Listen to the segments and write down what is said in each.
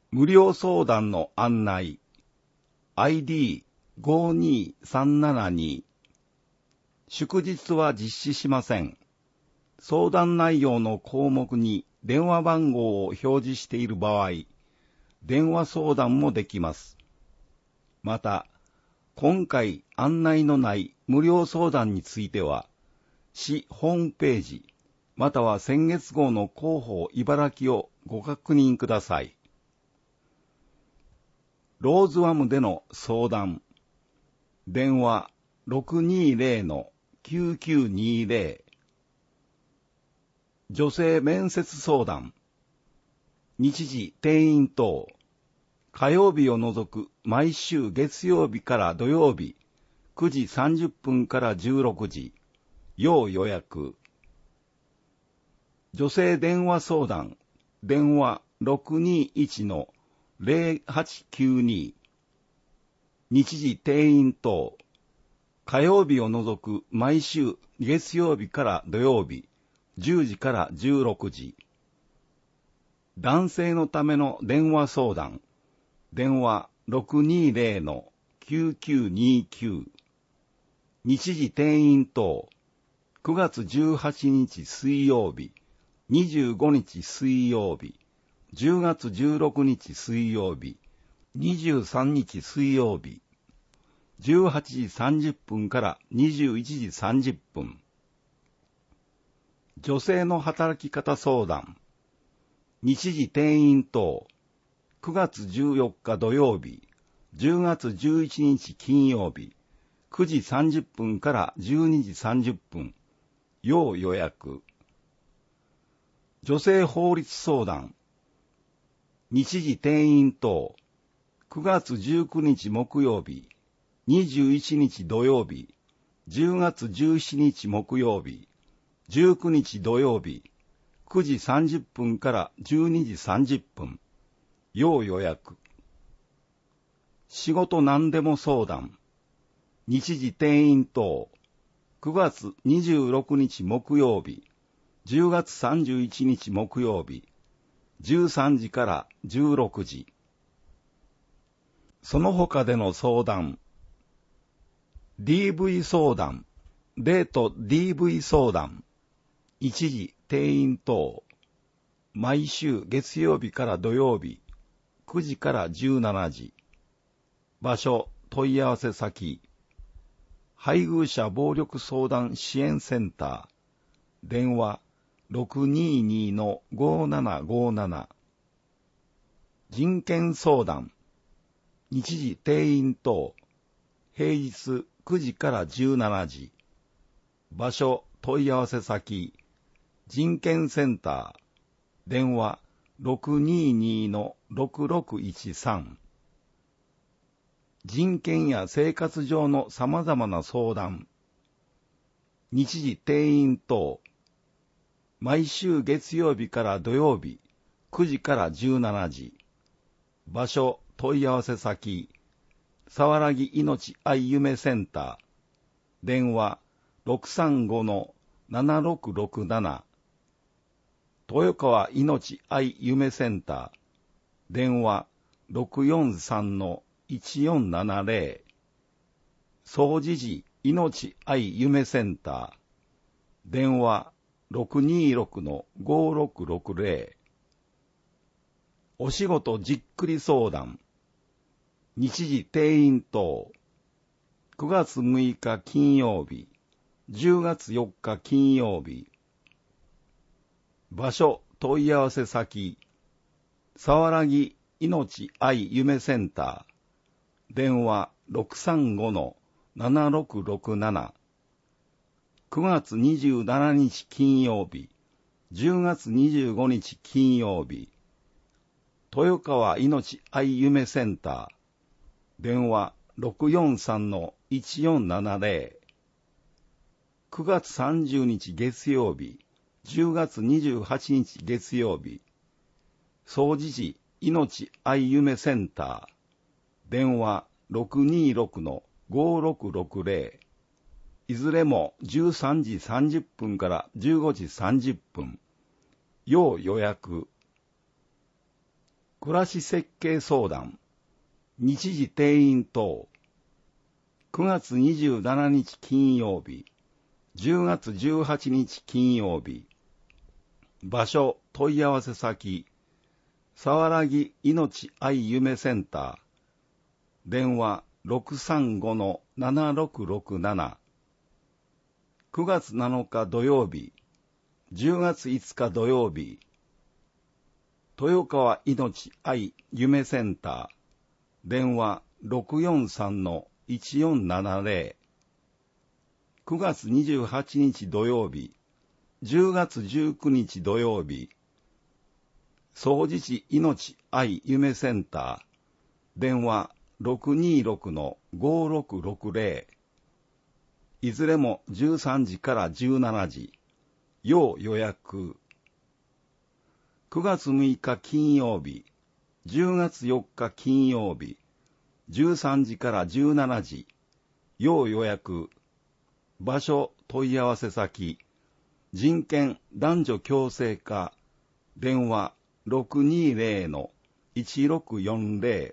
無料相談の案内 ID52372 祝日は実施しません。相談内容の項目に電話番号を表示している場合、電話相談もできます。また、今回案内のない無料相談については、市ホームページ、または先月号の広報茨城をご確認ください。ローズワムでの相談。電話 620-9920。女性面接相談。日時定員等。火曜日を除く毎週月曜日から土曜日、9時30分から16時。要予約。女性電話相談。電話 621-0892。日時定員等。火曜日を除く毎週月曜日から土曜日、10時から16時。男性のための電話相談。電話 620-9929。日時定員等。9月18日水曜日、25日水曜日、10月16日水曜日、23日水曜日、18時30分から21時30分。女性の働き方相談。日時定員等。9月14日土曜日、10月11日金曜日、9時30分から12時30分。要予約。女性法律相談。日時定員等。9月19日木曜日、21日土曜日、10月17日木曜日、19日土曜日、9時30分から12時30分。要予約。仕事何でも相談。日時定員等。9月26日木曜日、10月31日木曜日、13時から16時。その他での相談。DV 相談、デート DV 相談、一時定員等。毎週月曜日から土曜日、9時から17時。場所、問い合わせ先。配偶者暴力相談支援センター。電話 622-5757。人権相談。日時定員等。平日9時から17時。場所、問い合わせ先。人権センター。電話 622-6613。人権や生活上の様々な相談。日時定員等。毎週月曜日から土曜日、9時から17時。場所、問い合わせ先。さわらぎ命愛夢センター。電話 635-7667。豊川命愛夢センター。電話 643-1470。総持寺命愛夢センター。電話 626-5660。お仕事じっくり相談。日時定員等。9月6日金曜日、10月4日金曜日。場所、問い合わせ先。さわらぎ命愛夢センター。電話 635-7667。9月27日金曜日、10月25日金曜日。豊川命愛夢センター。電話 643-1470。9月30日月曜日、10月28日月曜日。総持寺命愛夢センター。電話 626-5660。いずれも13時30分から15時30分。要予約。 暮らし設計相談、日時定員等、9月27日金曜日、10月18日金曜日、場所、問い合わせ先、さわらぎいのち愛夢センター、電話 635-7667、9月7日土曜日、10月5日土曜日、豊川いのち愛夢センター、電話 643-1470、9月28日土曜日、10月19日土曜日、総持地いのち愛夢センター、電話 626-5660、いずれも13時から17時、要予約。9月6日金曜日、10月4日金曜日、13時から17時、要予約。場所、問い合わせ先、人権男女共生課、電話 620-1640、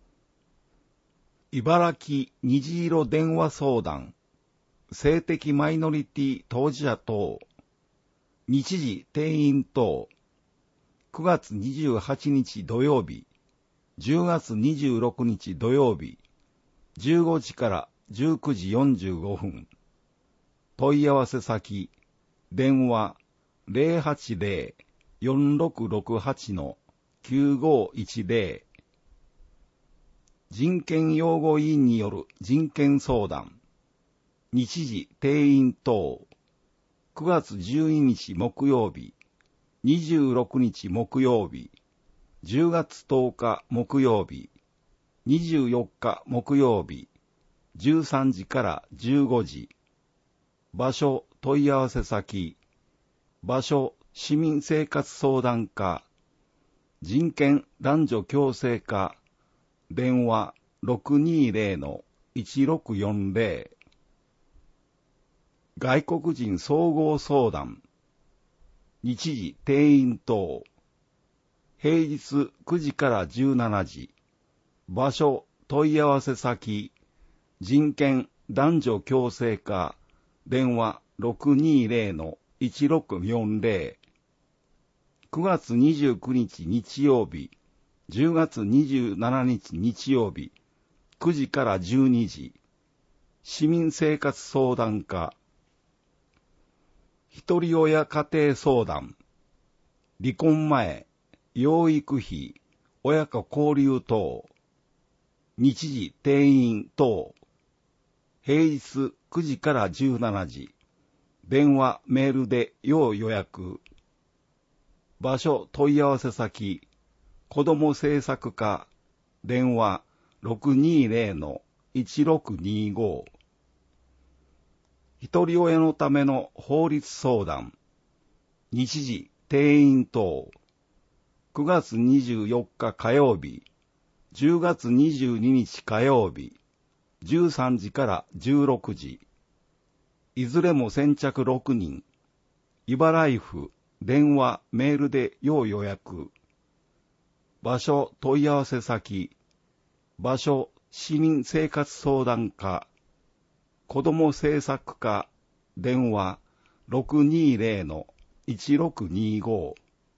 茨城虹色電話相談、性的マイノリティ当事者等、日時定員等、9月28日土曜日、10月26日土曜日、15時から19時45分。問い合わせ先、電話 080-4668-9510。人権擁護委員による人権相談。日時定員等。9月12日木曜日、26日木曜日、10月10日木曜日、24日木曜日、13時から15時。場所、問い合わせ先。場所、市民生活相談課。人権男女共生課。電話 620-1640。外国人総合相談。日時定員等。平日9時から17時。場所、問い合わせ先。人権男女共生課。電話 620-1640。9月29日日曜日、10月27日日曜日、9時から12時。市民生活相談課。一人親家庭相談。離婚前、養育費、親子交流等。日時定員等。平日9時から17時。電話、メールで要予約。場所、問い合わせ先。子ども政策課。電話 620-1625。一人親のための法律相談。日時、定員等。9月24日火曜日。10月22日火曜日。13時から16時。いずれも先着6人。茨城府、電話、メールで要予約。場所、問い合わせ先。場所、市民生活相談課。子ども政策課。電話、620-1625。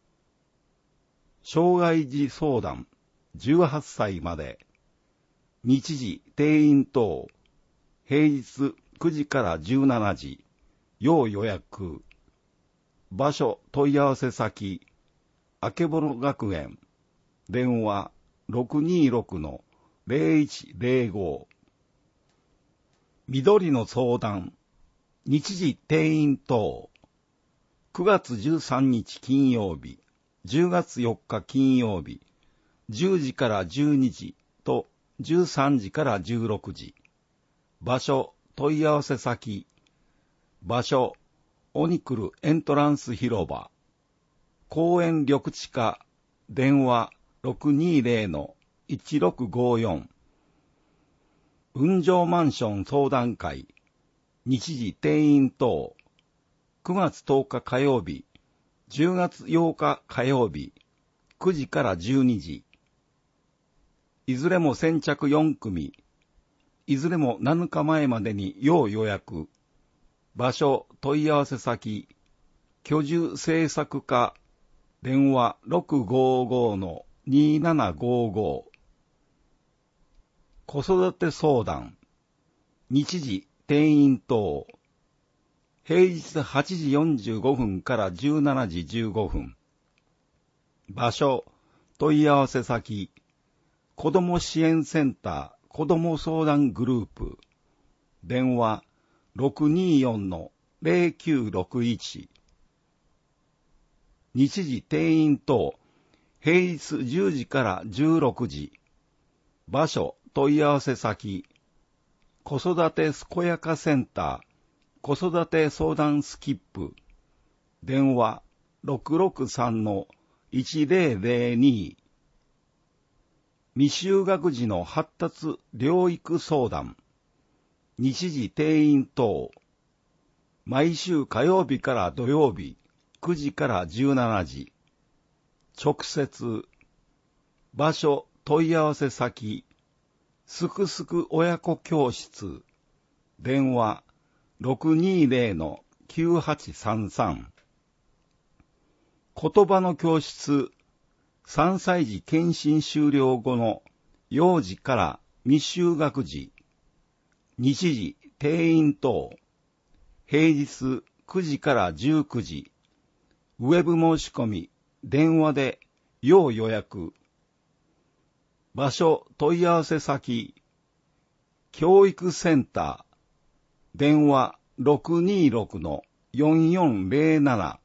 障害児相談、18歳まで。日時、定員等。平日9時から17時。要予約。場所、問い合わせ先。あけぼの学園。電話 626-0105。緑の相談。日時、定員等。9月13日金曜日。10月4日金曜日。10時から12時と13時から16時。場所、問い合わせ先。場所、オニクルエントランス広場。公園緑地課。電話 620-1654。雲上マンション相談会。日時定員等。9月10日火曜日。10月8日火曜日。9時から12時。 いずれも先着4組、いずれも7日前までに要予約、場所、問い合わせ先、居住政策課、電話655-2755、子育て相談、日時、定員等、平日8時45分から17時15分、場所、問い合わせ先、子ども支援センター、子ども相談グループ、電話624-0961、日時定員等、平日10時から16時、場所、問い合わせ先、子育て健やかセンター、子育て相談スキップ、電話663-1002、未就学児の発達療育相談、日時定員等、毎週火曜日から土曜日、9時から17時、直接、場所、問い合わせ先、すくすく親子教室、電話620-9833、言葉の教室、3歳児検診終了後の幼児から未就学児、日時、定員等、平日9時から19時、ウェブ申し込み、電話で要予約、場所、問い合わせ先、教育センター、電話626-4407、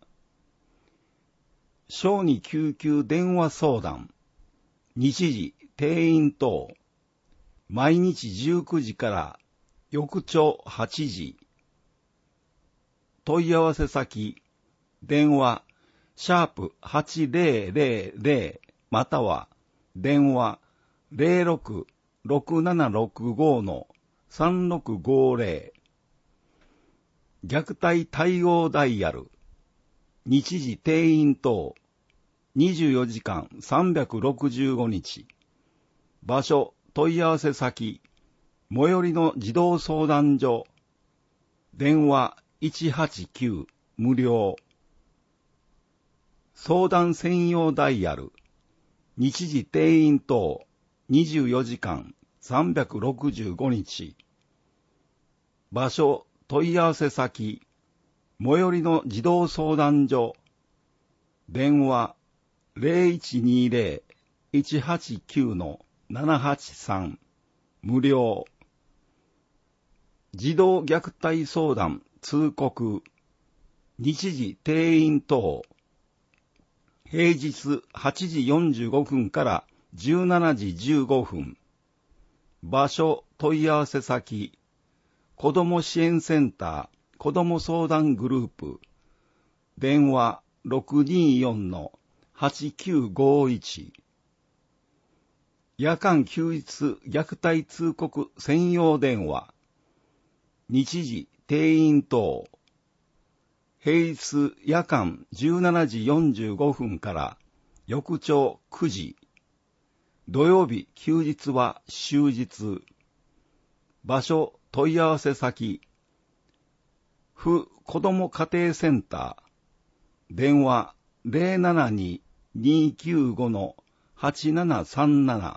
小児救急電話相談、日時、定員等、毎日19時から翌朝8時、問い合わせ先、電話、#8000または電話06-6765-3650、虐待対応ダイヤル、日時定員等、24時間365日、場所、問い合わせ先、最寄りの児童相談所、電話189無料、相談専用ダイヤル、日時定員等、24時間365日、場所、問い合わせ先、最寄りの児童相談所、電話0120-189-783無料、児童虐待相談通告、日時定員等、平日8時45分から17時15分、場所、問い合わせ先、子ども支援センター、子ども相談グループ、電話624-8951、夜間休日虐待通告専用電話、日時定員等、平日夜間17時45分から翌朝9時、土曜日休日は終日、場所問い合わせ先、府子ども家庭センター、電話072-295-8737、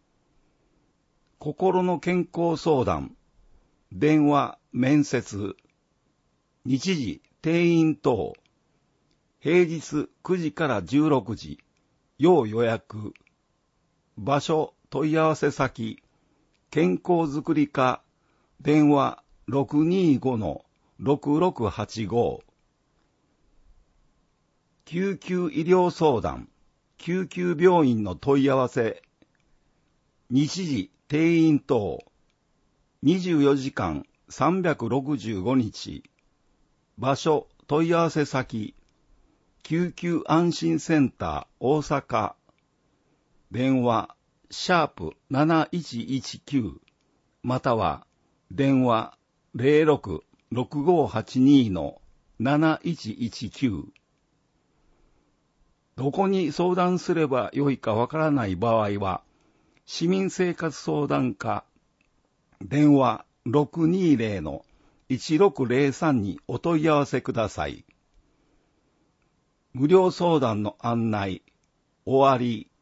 心の健康相談、電話面接、日時定員等、平日9時から16時、要予約、場所問い合わせ先、健康づくり課、電話625-6685、救急医療相談、救急病院の問い合わせ、日時定員等、24時間365日、場所問い合わせ先、救急安心センター大阪、電話#7119または電話06-6582-7119、どこに相談すればよいかわからない場合は、 市民生活相談課、電話620-1603にお問い合わせください。無料相談の案内、終わり。